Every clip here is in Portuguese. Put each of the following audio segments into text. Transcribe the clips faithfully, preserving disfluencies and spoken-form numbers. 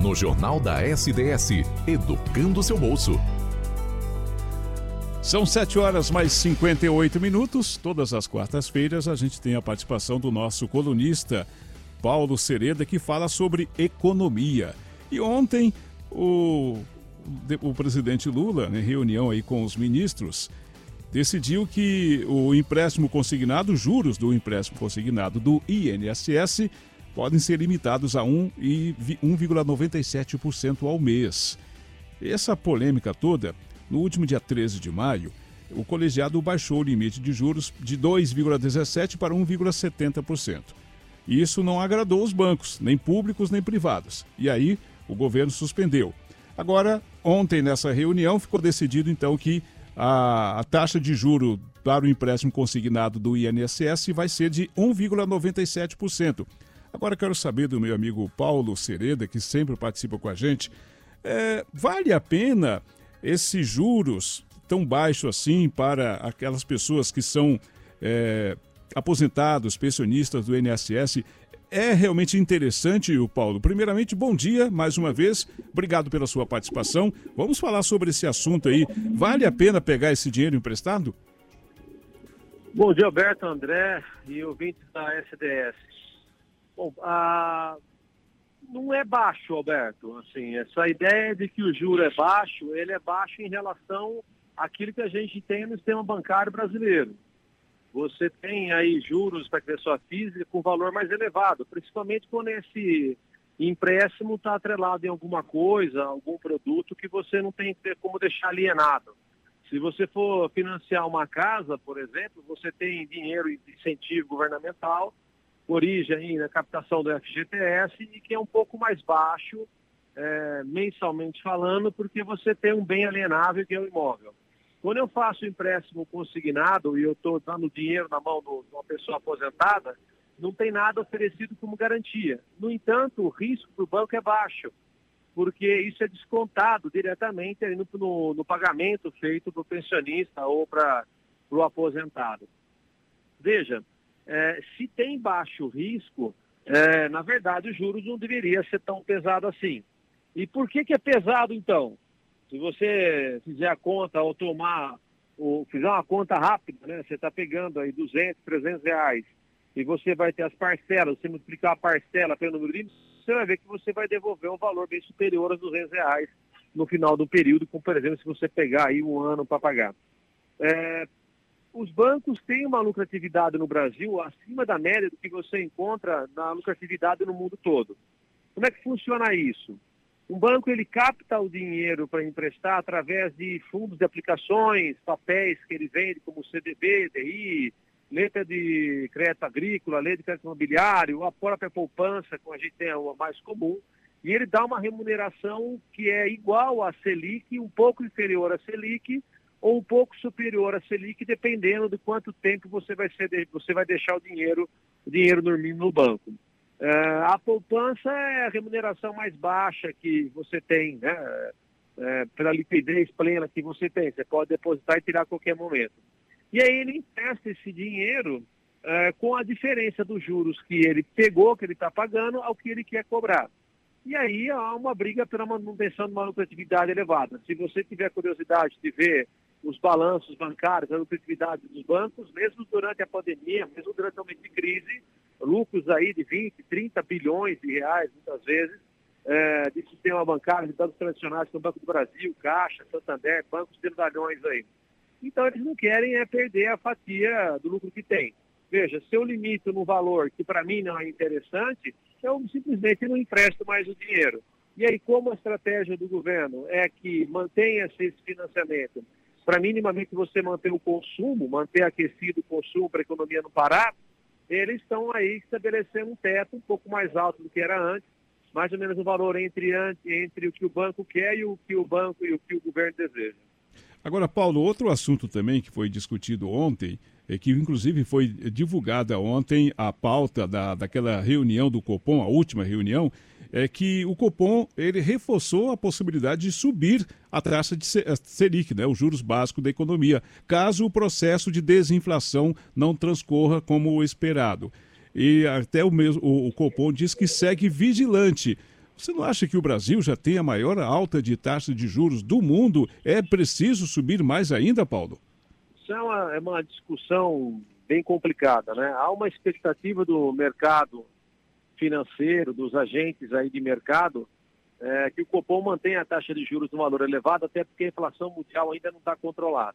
no Jornal da S D S, educando seu bolso. São sete horas mais cinquenta e oito minutos. Todas as quartas-feiras a gente tem a participação do nosso colunista Paulo Sereda, que fala sobre economia. E ontem o, o presidente Lula, em reunião aí com os ministros, decidiu que o empréstimo consignado, os juros do empréstimo consignado do I N S S podem ser limitados a um vírgula noventa e sete por cento ao mês. Essa polêmica toda, no último dia treze de maio, o colegiado baixou o limite de juros de dois vírgula dezessete por cento para um vírgula setenta por cento. E isso não agradou os bancos, nem públicos nem privados. E aí o governo suspendeu. Agora, ontem nessa reunião, ficou decidido então que a, a taxa de juro para o empréstimo consignado do I N S S vai ser de um vírgula noventa e sete por cento. Agora quero saber do meu amigo Paulo Sereda, que sempre participa com a gente, é, vale a pena esses juros tão baixos assim para aquelas pessoas que são é, aposentados, pensionistas do I N S S? É realmente interessante, o Paulo. Primeiramente, bom dia, mais uma vez. Obrigado pela sua participação. Vamos falar sobre esse assunto aí. Vale a pena pegar esse dinheiro emprestado? Bom dia, Alberto, André e ouvintes da S D S. Bom, a... não é baixo, Alberto. Assim, essa ideia de que o juro é baixo, ele é baixo em relação àquilo que a gente tem no sistema bancário brasileiro. Você tem aí juros para pessoa física com valor mais elevado, principalmente quando esse empréstimo está atrelado em alguma coisa, algum produto que você não tem como deixar alienado. Se você for financiar uma casa, por exemplo, você tem dinheiro de incentivo governamental, origem aí na captação do F G T S e que é um pouco mais baixo, é, mensalmente falando, porque você tem um bem alienável que é o imóvel. Quando eu faço empréstimo consignado e eu estou dando dinheiro na mão de uma pessoa aposentada, não tem nada oferecido como garantia. No entanto, o risco para o banco é baixo, porque isso é descontado diretamente no, no, no pagamento feito para o pensionista ou para o aposentado. Veja, é, se tem baixo risco, é, na verdade os juros não deveriam ser tão pesados assim. E por que que é pesado então? Se você fizer a conta ou tomar, ou fizer uma conta rápida, né? Você está pegando aí duzentos, trezentos reais e você vai ter as parcelas, você multiplicar a parcela pelo número de, você vai ver que você vai devolver um valor bem superior aos duzentos reais no final do período, como por exemplo se você pegar aí um ano para pagar. É, os bancos têm uma lucratividade no Brasil acima da média do que você encontra na lucratividade no mundo todo. Como é que funciona isso? Um banco ele capta o dinheiro para emprestar através de fundos de aplicações, papéis que ele vende como C D B, D I, letra de crédito agrícola, letra de crédito imobiliário, a própria poupança, como a gente tem a mais comum, e ele dá uma remuneração que é igual à Selic, um pouco inferior à Selic ou um pouco superior à Selic, dependendo de quanto tempo você vai, ser, você vai deixar o dinheiro, o dinheiro dormindo no banco. Uh, a poupança é a remuneração mais baixa que você tem, né? Uh, pela liquidez plena que você tem. Você pode depositar e tirar a qualquer momento. E aí ele empresta esse dinheiro uh, com a diferença dos juros que ele pegou, que ele está pagando, ao que ele quer cobrar. E aí há uma briga pela manutenção de uma lucratividade elevada. Se você tiver curiosidade de ver os balanços bancários, a lucratividade dos bancos, mesmo durante a pandemia, mesmo durante o momento de crise, lucros aí de vinte, trinta bilhões de reais, muitas vezes, é, de sistema bancário, de bancos tradicionais como o Banco do Brasil, Caixa, Santander, bancos de medalhões aí. Então eles não querem é perder a fatia do lucro que tem. Veja, se eu limito no valor que para mim não é interessante, eu simplesmente não empresto mais o dinheiro. E aí, como a estratégia do governo é que mantenha-se esse financiamento para minimamente você manter o consumo, manter aquecido o consumo para a economia não parar, eles estão aí estabelecendo um teto um pouco mais alto do que era antes, mais ou menos um valor entre, entre o que o banco quer e o que o banco e o que o governo deseja. Agora, Paulo, outro assunto também que foi discutido ontem, é que inclusive foi divulgada ontem a pauta da, daquela reunião do Copom, a última reunião, é que o Copom ele reforçou a possibilidade de subir a taxa de Selic, né, os juros básicos da economia, caso o processo de desinflação não transcorra como esperado. E até o mesmo o, o Copom diz que segue vigilante. Você não acha que o Brasil já tem a maior alta de taxa de juros do mundo? É preciso subir mais ainda, Paulo? Isso é uma, é uma discussão bem complicada, né? Há uma expectativa do mercado financeiro, dos agentes aí de mercado, é, que o Copom mantenha a taxa de juros no valor elevado, até porque a inflação mundial ainda não está controlada.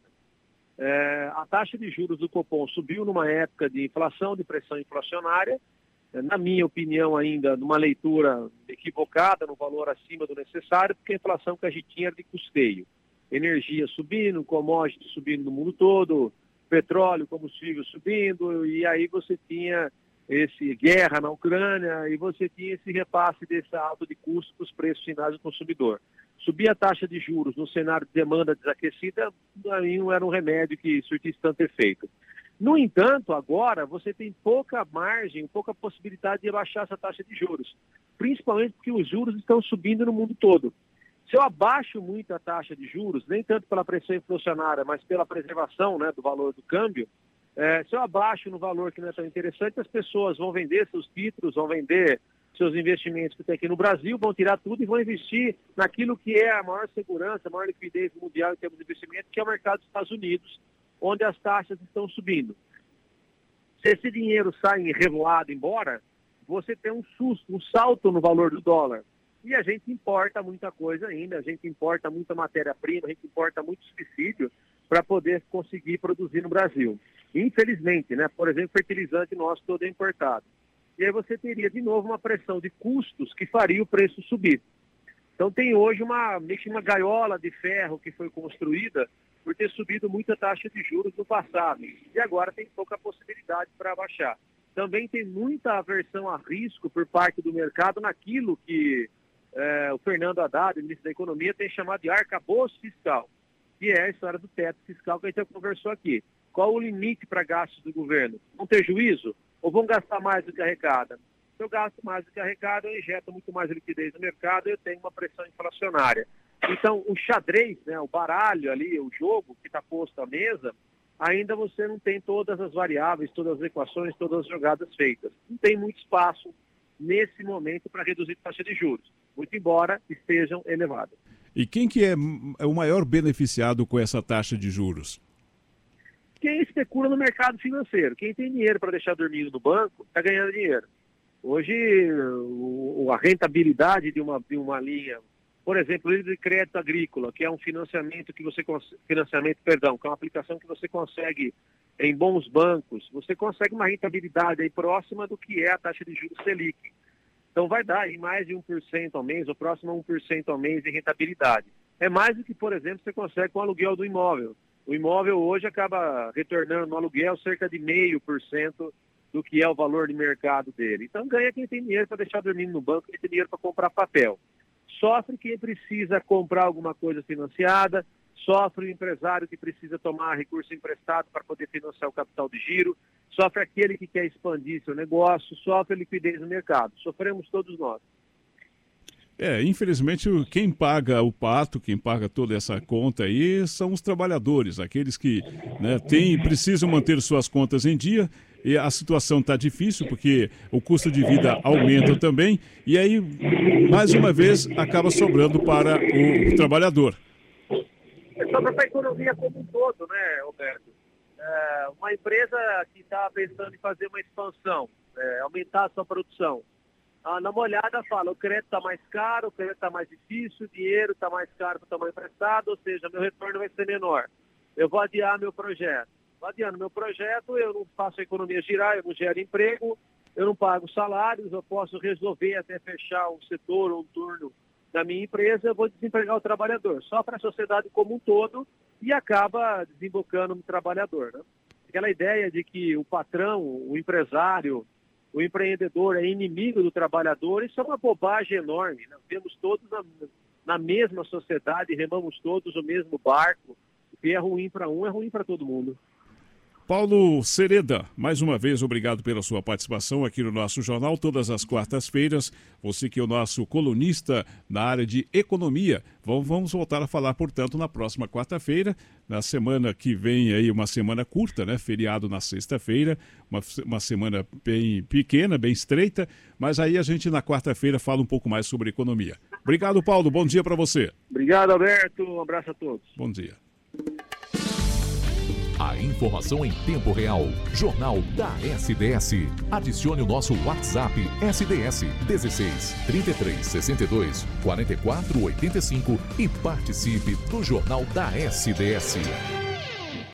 É, a taxa de juros do Copom subiu numa época de inflação, de pressão inflacionária, é, na minha opinião ainda, numa leitura equivocada, no valor acima do necessário, porque a inflação que a gente tinha era de custeio. Energia subindo, commodities subindo no mundo todo, petróleo, combustível subindo, e aí você tinha esse guerra na Ucrânia e você tinha esse repasse desse alto de custo para os preços finais do consumidor. Subir a taxa de juros no cenário de demanda desaquecida, para mim não era um remédio que surtisse tanto efeito. No entanto, agora você tem pouca margem, pouca possibilidade de baixar essa taxa de juros, principalmente porque os juros estão subindo no mundo todo. Se eu abaixo muito a taxa de juros, nem tanto pela pressão inflacionária, mas pela preservação, né, do valor do câmbio, É, se eu abaixo no valor que não é tão interessante, as pessoas vão vender seus títulos, vão vender seus investimentos que tem aqui no Brasil, vão tirar tudo e vão investir naquilo que é a maior segurança, a maior liquidez mundial em termos de investimento, que é o mercado dos Estados Unidos, onde as taxas estão subindo. Se esse dinheiro sai revoado embora, você tem um susto, um salto no valor do dólar. E a gente importa muita coisa ainda, a gente importa muita matéria-prima, a gente importa muito subsídio para poder conseguir produzir no Brasil. Infelizmente, né? Por exemplo, fertilizante nosso todo é importado. E aí você teria de novo uma pressão de custos que faria o preço subir. Então tem hoje uma, meio que uma gaiola de ferro que foi construída por ter subido muita taxa de juros no passado. E agora tem pouca possibilidade para baixar. Também tem muita aversão a risco por parte do mercado naquilo que é, o Fernando Haddad, ministro da Economia, tem chamado de arcabouço fiscal, que é a história do teto fiscal que a gente já conversou aqui. Qual o limite para gastos do governo? Vão ter juízo? Ou vão gastar mais do que arrecada? Se eu gasto mais do que arrecada, eu injeto muito mais liquidez no mercado e eu tenho uma pressão inflacionária. Então, o xadrez, né, o baralho ali, o jogo que está posto à mesa, ainda você não tem todas as variáveis, todas as equações, todas as jogadas feitas. Não tem muito espaço nesse momento para reduzir a taxa de juros, muito embora estejam elevadas. E quem que é o maior beneficiado com essa taxa de juros? Quem especula no mercado financeiro. Quem tem dinheiro para deixar dormindo no banco, está ganhando dinheiro. Hoje, o, a rentabilidade de uma, de uma linha, por exemplo, linha de crédito agrícola, que é um financiamento que você financiamento, perdão, que é uma aplicação que você consegue em bons bancos, você consegue uma rentabilidade aí próxima do que é a taxa de juros Selic. Então vai dar aí mais de um por cento ao mês, ou próximo a um por cento ao mês de rentabilidade. É mais do que, por exemplo, você consegue com o aluguel do imóvel. O imóvel hoje acaba retornando no aluguel cerca de meio por cento do que é o valor de mercado dele. Então ganha quem tem dinheiro para deixar dormindo no banco, quem tem dinheiro para comprar papel. Sofre quem precisa comprar alguma coisa financiada, sofre o empresário que precisa tomar recurso emprestado para poder financiar o capital de giro, sofre aquele que quer expandir seu negócio, sofre a liquidez no mercado. Sofremos todos nós. É, infelizmente, quem paga o pato, quem paga toda essa conta aí, são os trabalhadores, aqueles que, né, têm, precisam manter suas contas em dia, e a situação está difícil, porque o custo de vida aumenta também, e aí, mais uma vez, acaba sobrando para o trabalhador. É sobra para a economia como um todo, né, Roberto? É, uma empresa que está pensando em fazer uma expansão, é, aumentar a sua produção, Ah, na molhada fala, o crédito está mais caro, o crédito está mais difícil, o dinheiro está mais caro para o tamanho emprestado, ou seja, meu retorno vai ser menor. Eu vou adiar meu projeto. Vou adiando meu projeto, eu não faço a economia girar, eu não gero emprego, eu não pago salários, eu posso resolver até fechar um setor ou um turno da minha empresa, eu vou desempregar o trabalhador. Só para a sociedade como um todo e acaba desembocando no trabalhador, né? Aquela ideia de que o patrão, o empresário, o empreendedor é inimigo do trabalhador, isso é uma bobagem enorme. Nós vivemos todos na, na mesma sociedade, remamos todos o mesmo barco. O que é ruim para um é ruim para todo mundo. Paulo Sereda, mais uma vez, obrigado pela sua participação aqui no nosso jornal, todas as quartas-feiras. Você que é o nosso colunista na área de economia. Vamos voltar a falar, portanto, na próxima quarta-feira. Na semana que vem, aí uma semana curta, né? Feriado na sexta-feira, uma, uma semana bem pequena, bem estreita. Mas aí a gente, na quarta-feira, fala um pouco mais sobre economia. Obrigado, Paulo. Bom dia para você. Obrigado, Alberto. Um abraço a todos. Bom dia. A informação em tempo real. Jornal da S D S. Adicione o nosso WhatsApp S D S dezesseis, trinta e três, sessenta e dois, quarenta e quatro, oitenta e cinco e participe do Jornal da S D S.